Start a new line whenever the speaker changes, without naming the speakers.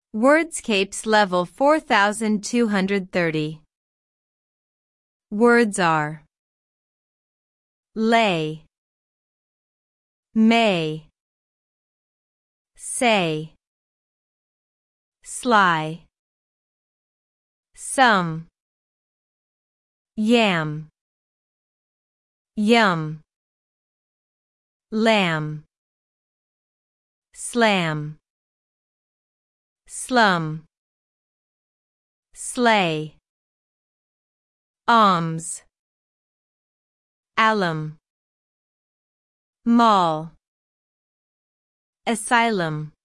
Wordscapes level 4230. Words are lay, may, say, sly, some, yam, yum, lamb, slam, slum, sleigh, alms, alum, mall, asylum.